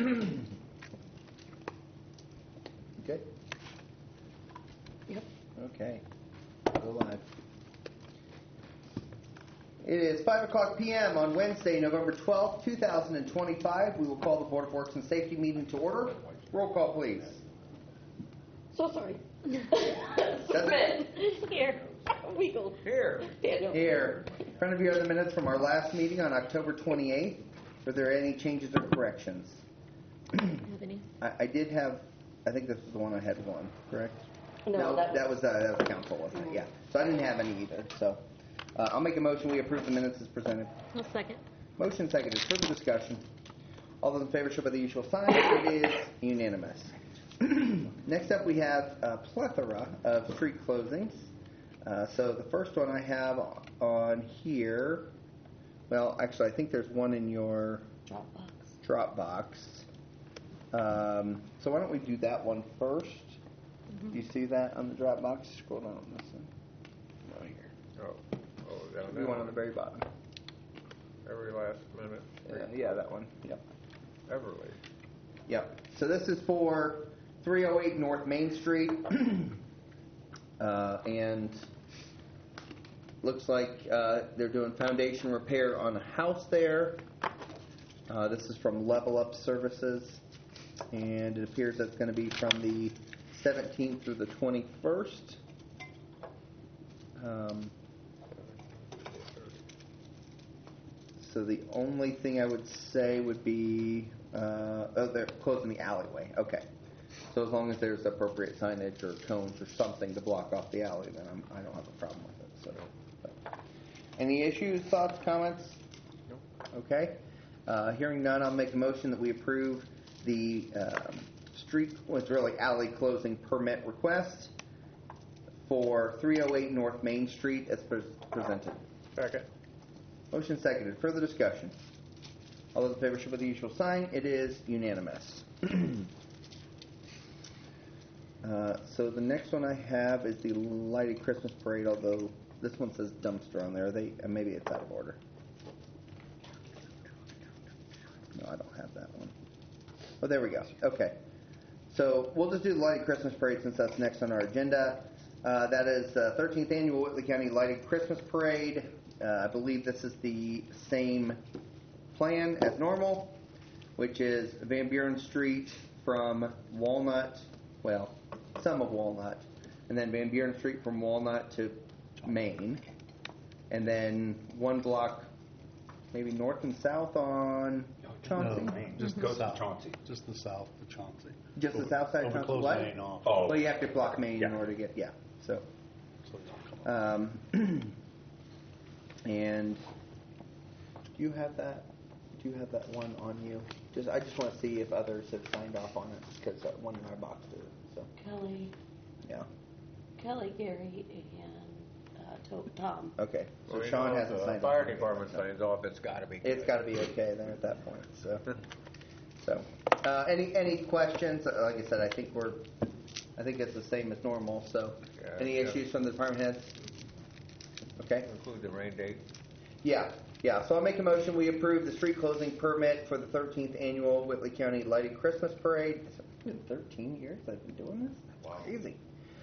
Good? Yep. Okay. Go live. It is 5 o'clock p.m. on Wednesday, November 12th, 2025. We will call the Board of Works and Safety meeting to order. Roll call, please. So sorry. Submit. Here. Weagle. Here. Daniel. Here. In front of you are the minutes from our last meeting on October 28th. Were there any changes or corrections? Have any? I did have, I think this was the one I had one, correct? No, that was council, wasn't it? Yeah. So I didn't have any either. So I'll make a motion. We approve the minutes as presented. I'll second. Motion seconded. Further discussion. All those in favor show by the usual sign. It is unanimous. Next up, we have a plethora of street closings. So the first one I have on here, well, actually, I think there's one in your Dropbox. So why don't we do that one first? Do you see that on the Dropbox? Scroll down on this one. Right here. Down The one on the very bottom. Every last minute. Yeah, that one. Yep. Everly. Yep. So this is for 308 North Main Street. And looks like they're doing foundation repair on a house there. This is from Level Up Services. And it appears that's going to be from the 17th through the 21st. So the only thing I would say would be, they're closing the alleyway. Okay. So as long as there's appropriate signage or cones or something to block off the alley, then I don't have a problem with it. So. Any issues, thoughts, comments? Nope. Okay. Hearing none, I'll make a motion that we approve the alley closing permit request for 308 North Main Street as presented. Second. Motion seconded. Further discussion. All those in favor show by the usual sign. It is unanimous. So the next one I have is the lighted Christmas parade, although this one says dumpster on there. Maybe it's out of order. No, I don't have that one. Oh, there we go. Okay. So we'll just do the lighted Christmas parade since that's next on our agenda. That is the 13th Annual Whitley County Lighted Christmas Parade. I believe this is the same plan as normal, which is Van Buren Street from Walnut, well, some of Walnut, and then Van Buren Street from Walnut to Main, and then one block, maybe north and south on Chauncey. No, just Goes south. to Chauncey. Just the south of Chauncey. Just the south side of Chauncey. Close What? Main off. Oh. Well, you have to block Main Yeah. in order to get, yeah. So, So they don't come up. and do you have that? Do you have that one on you? I just want to see if others have signed off on it because one in our box did. So yeah. Kelly, Gary, and Tom. Okay. So Well, Sean if hasn't the signed fire off. department signs off, it's got to be. It's got to be okay then at that point. So any questions? Like I said, I think it's the same as normal. So Yeah, any yeah. issues from the department heads? Okay. Include the rain date. Yeah. So I'll make a motion. We approve the street closing permit for the 13th annual Whitley County Lighted Christmas Parade. It's been 13 years I've been doing this. Wow. Crazy.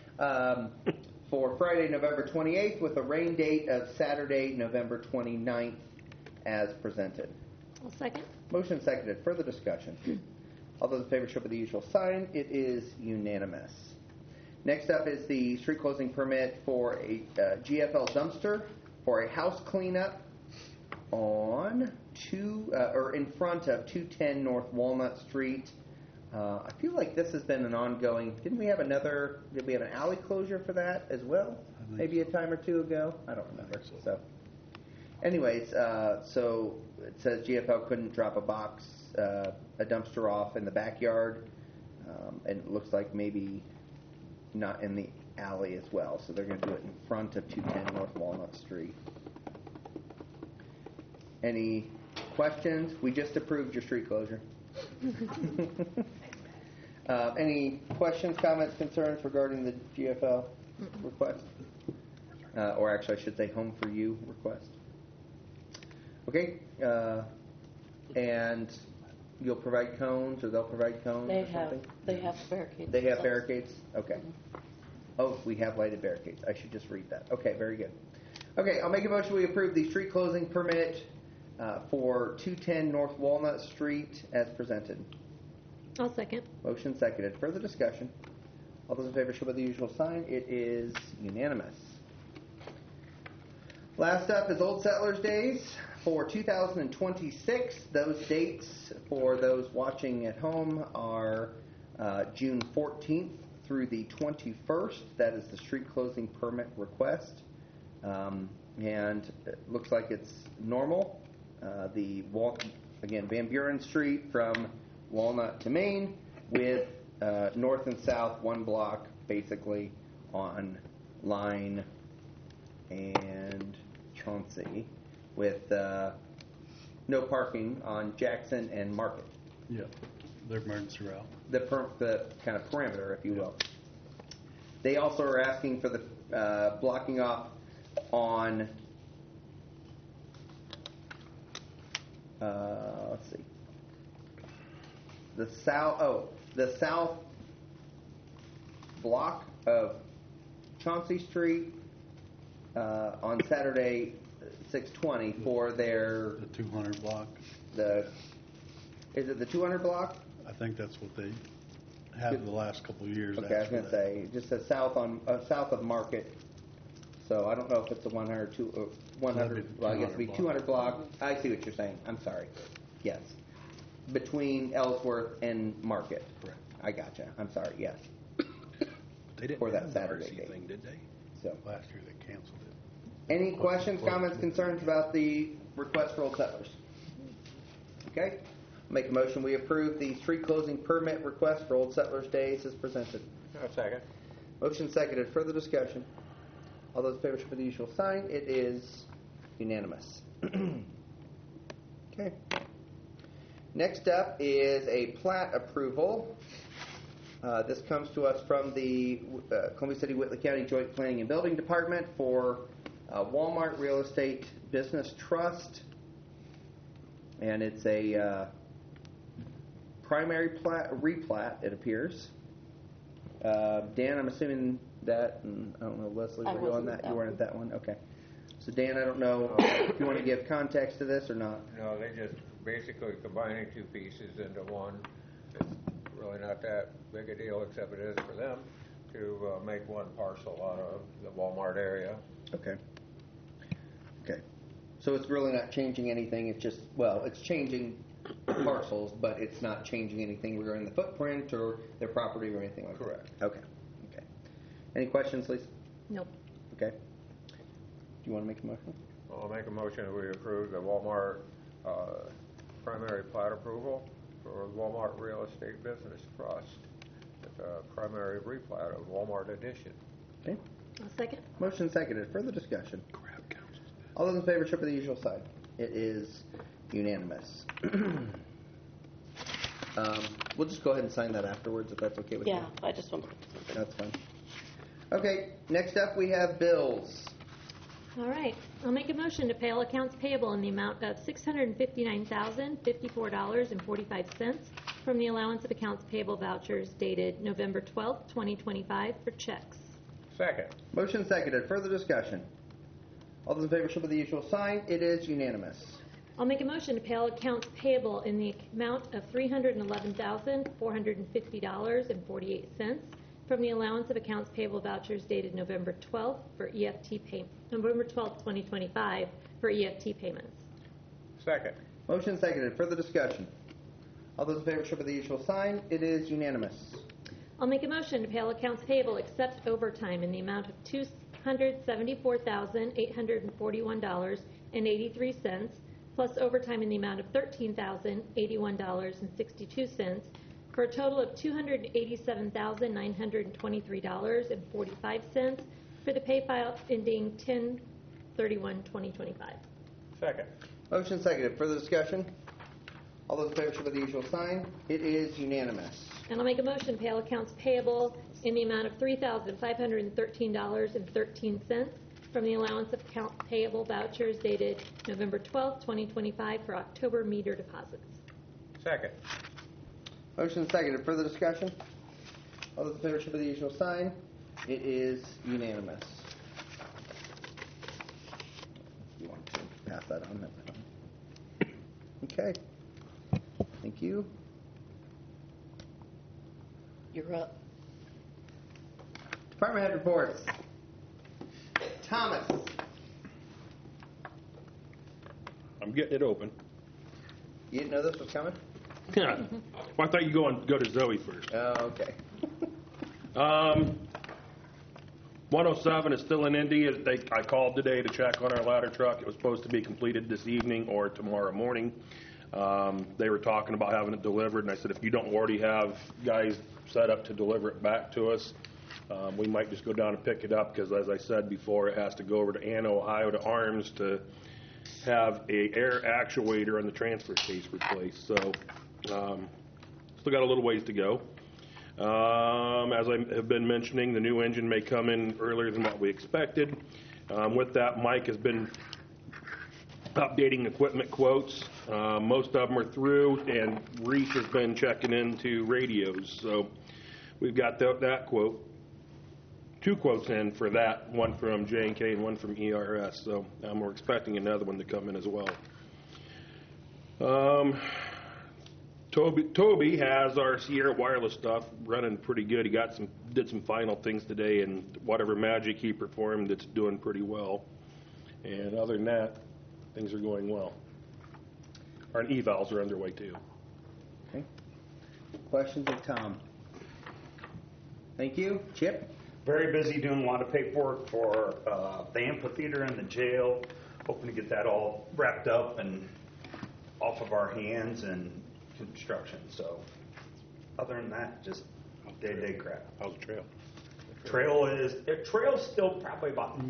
For Friday, November 28th, with a rain date of Saturday, November 29th, as presented. I'll second. Motion seconded. Further discussion. All those in favor show by the usual sign. It is unanimous. Next up is the street closing permit for a GFL dumpster for a house cleanup on in front of 210 North Walnut Street. I feel like this has been an ongoing. Did we have an alley closure for that as well? Maybe a time or two ago. I don't remember. So, anyways, so it says GFL couldn't drop a dumpster off in the backyard, and it looks like maybe not in the alley as well. So they're going to do it in front of 210 North Walnut Street. Any questions? We just approved your street closure. Any questions, comments, concerns regarding the GFL request? Or actually, I should say home for you request. Okay. And you'll provide cones, or they'll provide cones They or have, something? they have barricades. They have themselves. barricades? Okay. Oh, we have lighted barricades. I should just read that. Okay, very good. Okay, I'll make a motion we approve the street closing permit for 210 North Walnut Street as presented. I'll second. Motion seconded. Further discussion? All those in favor show by the usual sign. It is unanimous. Last up is Old Settlers Days for 2026. Those dates for those watching at home are June 14th through the 21st. That is the street closing permit request. And it looks like it's normal. Again, Van Buren Street from Walnut to Main with north and south one block basically on Line and Chauncey with no parking on Jackson and Market. Yeah, they're emergency route. The kind of perimeter, if you will. They also are asking for the blocking off on let's see, the south block of Chauncey Street on Saturday 6/20 for their The 200 block. Is it the 200 block? I think that's what they have the last couple of years. Okay, I was after going to that. say, it just says south of Market. So I don't know if it's a 100, 100, well, I guess it'd be 200 block. I see what you're saying. I'm sorry. Yes. Between Ellsworth and Market. Correct. I gotcha. I'm sorry. Yes. They didn't For that have the Saturday RC date. thing, did they? So, Last year they canceled it. any questions, comments, concerns about the request for Old Settlers? Okay. Make a motion we approve the street closing permit request for Old Settlers Days as presented. A second. Motion seconded. Further discussion. All those in favor show by the usual sign. It is unanimous. Okay. Next up is a plat approval. This comes to us from the Columbia City Whitley County Joint Planning and Building Department for Walmart Real Estate Business Trust. And it's a primary plat, replat, it appears. Dan, I'm assuming that, and I don't know, Leslie, I were you on wasn't that? at that You weren't one. at that one? Okay. So Dan, I don't know if you want to give context to this or not. No, they just basically combining two pieces into one. It's really not that big a deal, except it is for them to make one parcel out of the Walmart area. Okay. Okay. So it's really not changing anything. It's just, well, it's changing parcels, but it's not changing anything regarding the footprint or their property or anything like Correct. that. Okay. Okay. Any questions, Lisa? Nope. Okay. Do you want to make a motion? I'll make a motion that we approve the Walmart primary plat approval for Walmart Real Estate Business Trust. It's a primary replat of Walmart Edition. Okay. I'll second. Motion seconded. Further discussion. Crab councils. All those in favor show by the usual side. It is unanimous. We'll just go ahead and sign that afterwards if that's okay with you. Yeah, I just want to. That's fine. Okay, next up we have bills. All right. I'll make a motion to pay all accounts payable in the amount of $659,054.45 from the allowance of accounts payable vouchers dated November 12th, 2025 for checks. Second. Motion seconded. Further discussion. All those in favor show by the usual sign. It is unanimous. I'll make a motion to pay all accounts payable in the amount of $311,450.48 from the allowance of accounts payable vouchers dated November 12th for November 12th, 2025 for EFT payments. Second. Motion seconded. Further discussion. All those in favor show by the usual sign. It is unanimous. I'll make a motion to pay all accounts payable except overtime in the amount of $274,841.83 plus overtime in the amount of $13,081.62 for a total of $287,923.45 for the pay file ending 10/31/2025. Second. Motion seconded. Further discussion. All those in favor show by the usual sign. It is unanimous. And I'll make a motion to pay all accounts payable in the amount of $3,513.13 from the allowance of account payable vouchers dated November 12th, 2025 for October meter deposits. Second. Motion and second. Further discussion? All those in favor show by the usual sign. It is unanimous. If you want to pass that on, that's fine. Okay. Thank you. You're up. Department head reports. Thomas. I'm getting it open. You didn't know this was coming? Well, I thought you go to Zoe first. Oh, okay. 107 is still in Indy. I called today to check on our ladder truck. It was supposed to be completed this evening or tomorrow morning. They were talking about having it delivered, and I said, if you don't already have guys set up to deliver it back to us, we might just go down and pick it up, because as I said before, it has to go over to Anna, Ohio to ARMS to have a air actuator on the transfer case replaced. So still got a little ways to go. As I have been mentioning, the new engine may come in earlier than what we expected. With that, Mike has been updating equipment quotes. Most of them are through, and Reese has been checking into radios. So we've got that quote. 2 quotes in for that, one from J&K and one from ERS. So we're expecting another one to come in as well. Toby has our Sierra wireless stuff running pretty good. He did some final things today, and whatever magic he performed, it's doing pretty well. And other than that, things are going well. Our evals are underway too. Okay. Questions of Tom? Thank you. Chip? Very busy doing a lot of paperwork for the amphitheater and the jail. Hoping to get that all wrapped up and off of our hands and construction. So other than that, just day-to-day crap. How's the trail? Trail's still probably about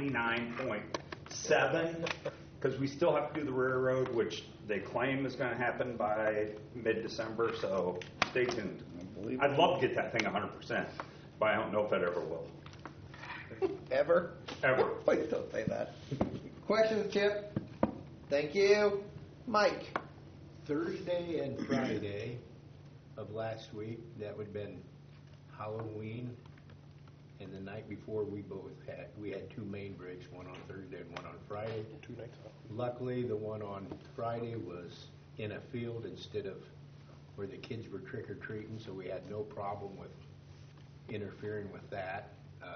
99.7 because we still have to do the rear road, which they claim is going to happen by mid-December. So stay tuned. I'd love to get that thing 100%. But I don't know if it ever will. Ever? Ever. Please don't say that. Questions, Chip? Thank you. Mike? Thursday and Friday of last week, that would have been Halloween, and the night before we had 2 main breaks, one on Thursday and one on Friday. 2 nights off. Luckily, the one on Friday was in a field instead of where the kids were trick-or-treating, so we had no problem with interfering with that.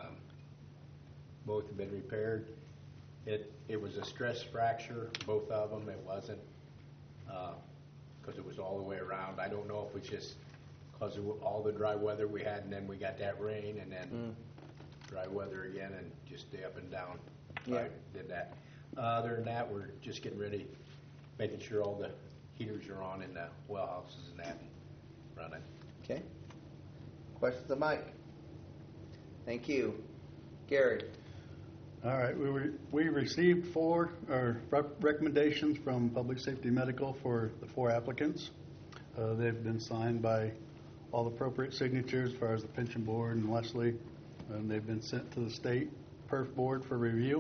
Both have been repaired. It was a stress fracture, both of them. It wasn't because it was all the way around. I don't know if it's just because of all the dry weather we had, and then we got that rain, and then dry weather again, and just stay up and down. Yeah. I did that. Other than that, we're just getting ready, making sure all the heaters are on in the well houses and that running. Okay. Questions of Mike? Thank you. Gary? All right, we received 4 recommendations from Public Safety Medical for the 4 applicants. They've been signed by all appropriate signatures as far as the pension board and Leslie, and they've been sent to the state perf board for review.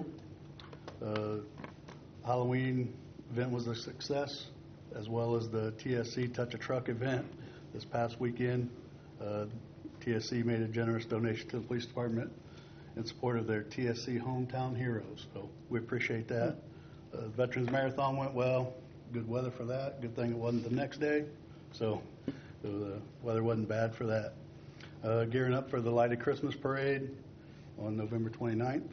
Halloween event was a success, as well as the TSC Touch a Truck event this past weekend. TSC made a generous donation to the police department in support of their TSC Hometown Heroes, so we appreciate that. Veterans Marathon went well. Good weather for that. Good thing it wasn't the next day, so the weather wasn't bad for that. Gearing up for the Lighted Christmas Parade on November 29th.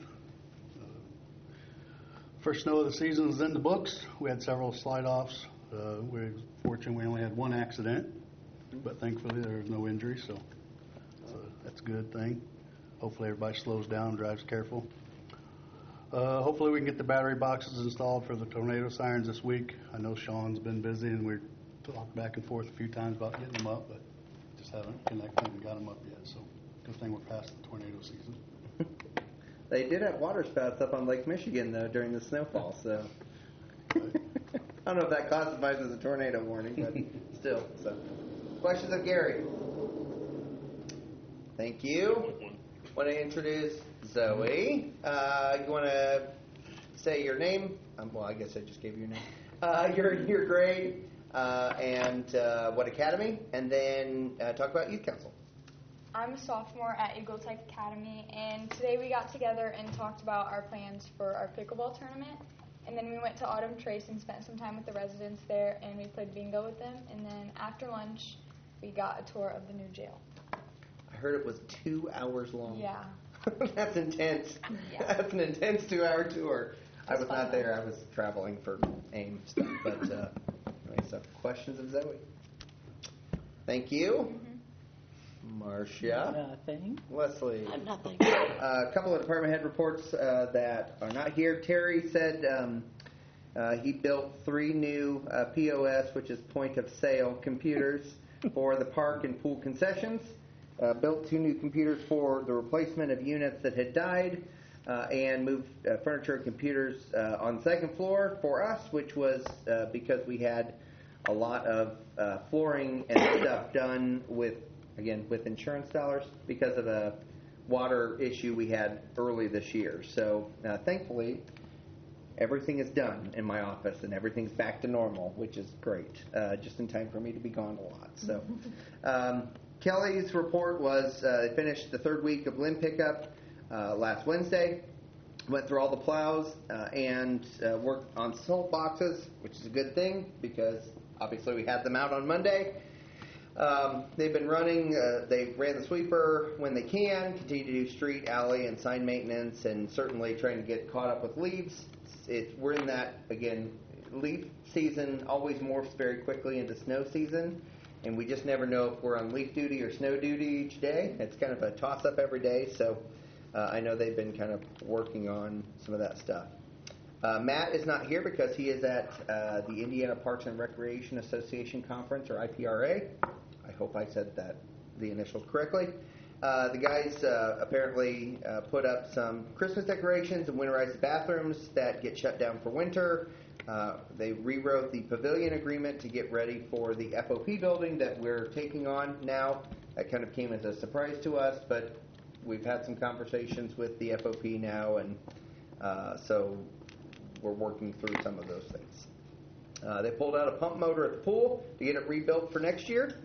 First snow of the season is in the books. We had several slide-offs. We're fortunate we only had 1 accident, but thankfully there was no injury, so that's a good thing. Hopefully everybody slows down and drives careful. Hopefully we can get the battery boxes installed for the tornado sirens this week. I know Sean's been busy, and we've talked back and forth a few times about getting them up, but just haven't connected and got them up yet. So good thing we're past the tornado season. They did have water spouts up on Lake Michigan, though, during the snowfall, so I don't know if that classifies as a tornado warning, but still. So, questions of Gary? Thank you. Want to introduce Zoe. You want to say your name? Well, I guess I just gave you your name. Your grade, and what academy, and then talk about youth council. I'm a sophomore at Eagle Tech Academy, and today we got together and talked about our plans for our pickleball tournament. And then we went to Autumn Trace and spent some time with the residents there, and we played bingo with them. And then after lunch, we got a tour of the new jail. I heard it was 2 hours long. Yeah. That's intense. Yeah. That's an intense 2-hour tour. I was fun, not though. there. I was traveling for AIM stuff. But anyway, so questions of Zoe? Thank you. Marcia. Nothing. Leslie. I'm nothing. A couple of department head reports that are not here. Terry said he built 3 new POS, which is point of sale computers, for the park and pool concessions. Built 2 new computers for the replacement of units that had died, and moved furniture and computers on the second floor for us, which was because we had a lot of flooring and stuff done with insurance dollars because of a water issue we had early this year. So thankfully, everything is done in my office and everything's back to normal, which is great, just in time for me to be gone a lot. So Kelly's report was they finished the 3rd week of limb pickup last Wednesday. Went through all the plows and worked on salt boxes, which is a good thing because obviously we had them out on Monday. They've been running, they ran the sweeper when they can, continue to do street, alley, and sign maintenance, and certainly trying to get caught up with leaves. We're in that, again, leaf season always morphs very quickly into snow season, and we just never know if we're on leaf duty or snow duty each day. It's kind of a toss-up every day, so I know they've been kind of working on some of that stuff. Matt is not here because he is at the Indiana Parks and Recreation Association Conference, or IPRA. I hope I said the initials correctly. The guys apparently put up some Christmas decorations and winterized the bathrooms that get shut down for winter. They rewrote the pavilion agreement to get ready for the FOP building that we're taking on now. That kind of came as a surprise to us, but we've had some conversations with the FOP now, and so we're working through some of those things. They pulled out a pump motor at the pool to get it rebuilt for next year.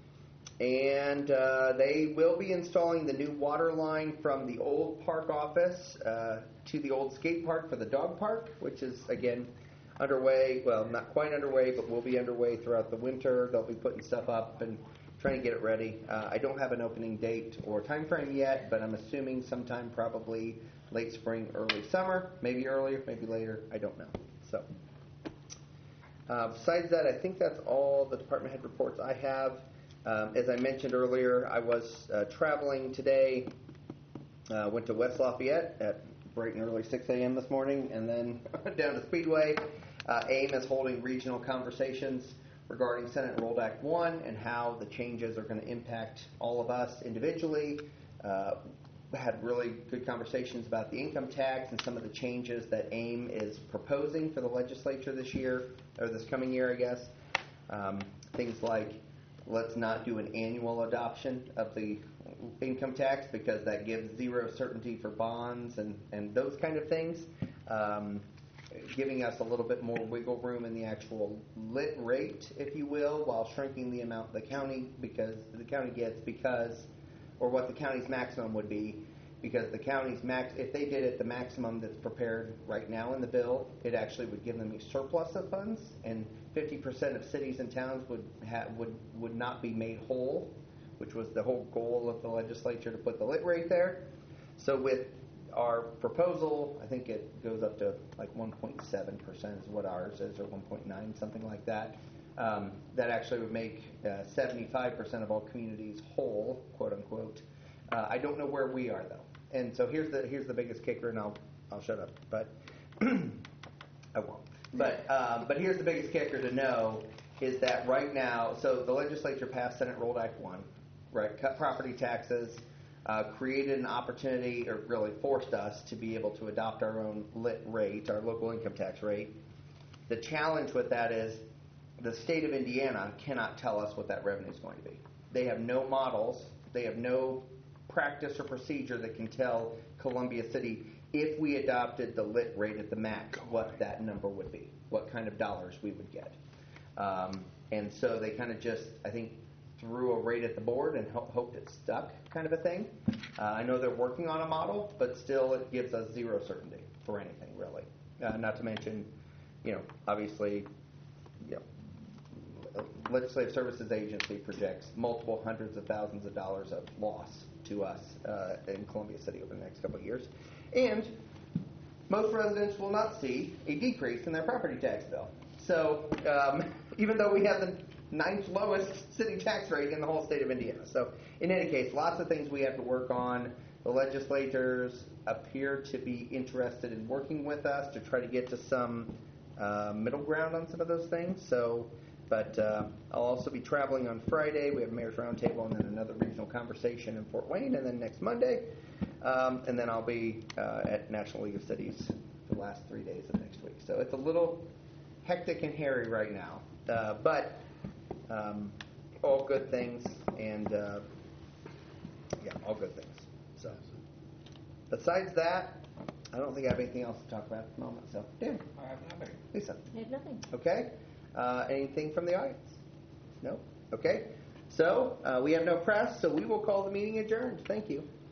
And they will be installing the new water line from the old park office to the old skate park for the dog park, which is, again, underway. Well, not quite underway, but will be underway throughout the winter. They'll be putting stuff up and trying to get it ready. I don't have an opening date or time frame yet, but I'm assuming sometime probably late spring, early summer, maybe earlier, maybe later. I don't know. So besides that, I think that's all the department head reports I have. As I mentioned earlier, I was traveling today, went to West Lafayette at bright and early 6 a.m. this morning, and then down to Speedway. AIM is holding regional conversations regarding Senate Enrolled Act 1 and how the changes are going to impact all of us individually. Had really good conversations about the income tax and some of the changes that AIM is proposing for the legislature this year, or this coming year, I guess. Things like, let's not do an annual adoption of the income tax because that gives zero certainty for bonds and those kind of things, giving us a little bit more wiggle room in the actual lit rate, if you will, while shrinking the amount the county gets or what the county's maximum would be, because the county's if they did it the maximum that's prepared right now in the bill, it actually would give them a surplus of funds, and 50% of cities and towns would not be made whole, which was the whole goal of the legislature to put the lit rate there. So with our proposal, I think it goes up to like 1.7% is what ours is, or 1.9, something like that. That actually would make 75% of all communities whole, quote unquote. I don't know where we are though, and so here's the biggest kicker, and I'll shut up, but I won't. But here's the biggest kicker to know is that right now, so the legislature passed Senate Enrolled Act 1, right? Cut property taxes, created an opportunity, or really forced us to be able to adopt our own lit rate, our local income tax rate. The challenge with that is the state of Indiana cannot tell us what that revenue is going to be. They have no models. They have no practice or procedure that can tell Columbia City, if we adopted the lit rate at the max, what that number would be, what kind of dollars we would get. And so they kind of just, I think, threw a rate at the board and hoped it stuck, kind of a thing. I know they're working on a model, but still it gives us zero certainty for anything, really. Not to mention, obviously, Legislative Services Agency projects multiple hundreds of thousands of dollars of loss to us in Columbia City over the next couple of years. And most residents will not see a decrease in their property tax bill. So even though we have the 9th lowest city tax rate in the whole state of Indiana. So in any case, lots of things we have to work on. The legislators appear to be interested in working with us to try to get to some middle ground on some of those things. But I'll also be traveling on Friday. We have Mayor's Roundtable and then another regional conversation in Fort Wayne, and then next Monday. And then I'll be at National League of Cities for the last 3 days of next week. So it's a little hectic and hairy right now. But all good things, and all good things. So besides that, I don't think I have anything else to talk about at the moment. So, Dan. I have nothing. Lisa. I have nothing. Okay. Anything from the audience? No? Okay. So we have no press, so we will call the meeting adjourned. Thank you.